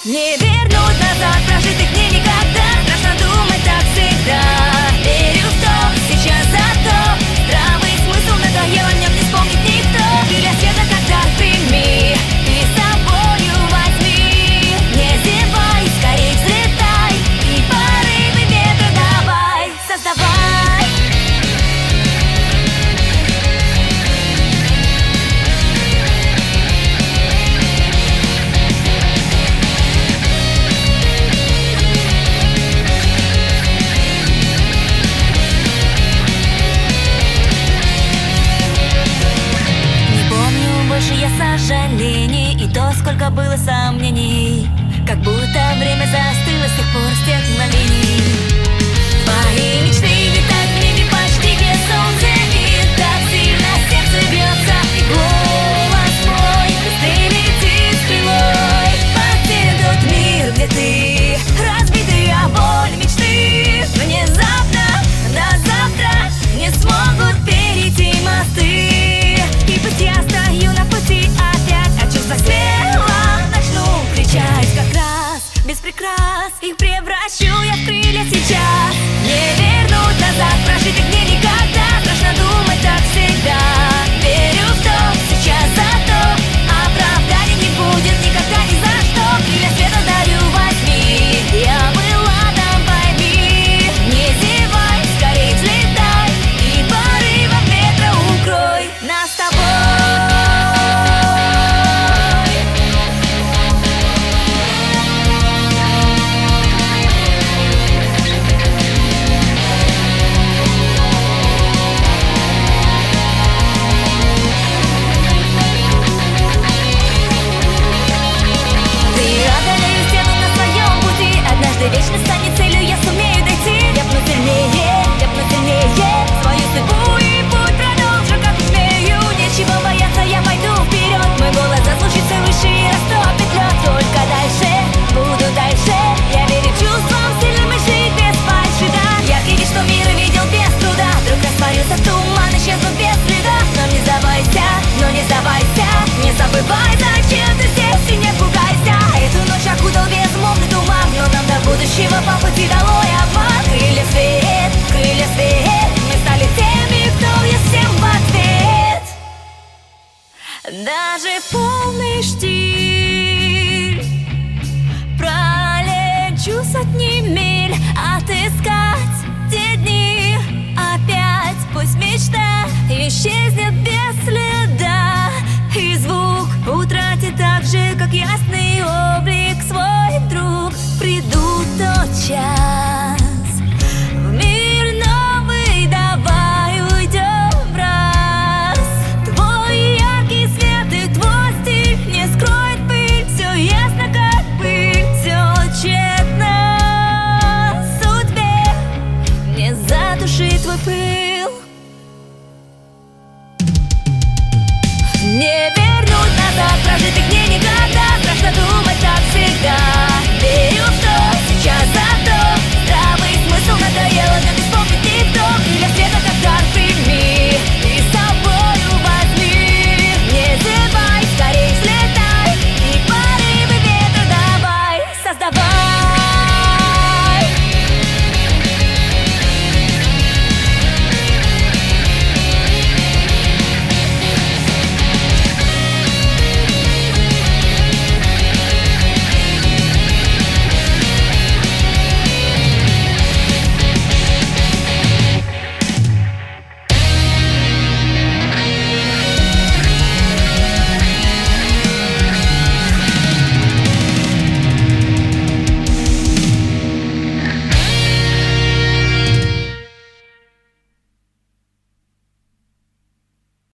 Не вернуть назад прожитых дней никогда. Страшно думать так всегда. Верю в то, сейчас зато здравый смысл надоел, о нем не вспомнит никто. Крылья света тогда прими и с собою возьми. Не зевай, скорей взлетай и порывы ветра давай создавай. Я сожалений и то, сколько было сомнений, как будто время застыло с тех пор, с тех мгновений. Твои мечты летают в небе почти без солнца, и так сильно сердце бьется, и голос мой быстрее летит стрелой. Потерян тот мир, где ты, разбитые о боль мечты, внезапно до завтра не смогут перейти мосты. И пусть я стою на пути опять, а чувства смело начну кричать. Как раз без прикрас их превращу я в крылья сейчас. Не вернуть назад прожитых дней никогда. Страшно думать так всегда. Верю в то, сейчас зато оправдания не будет никогда ни за что. Крылья света дарю, возьми. Я была там, пойми. Не зевай, скорей взлетай и порывом ветра укрой нас с тобой. Вечность станет целью, я сумею дойти. Я пну сильнее, свою судьбу и путь продолжу, как умею. Нечего бояться, я пойду вперед. Мой голос заслужится выше и растопит лед. Только дальше, буду дальше. Я верю чувствам сильным и жить без фальши, да. Яркий вид, что мир видел без труда, вдруг растворился в туман, исчезнув без следа. Но не сдавайся, не забывай, зачем ты здесь, и не пугайся. Эту ночь окутал безмолвный туман, но нам до будущего по пути долой обман. Крылья свет, мы стали теми, кто есть всем в ответ. Даже в полный штиль пролечу сотни миль, отыскать те дни опять. Пусть мечта исчезнет без следа, и звук утратит так же, как ясный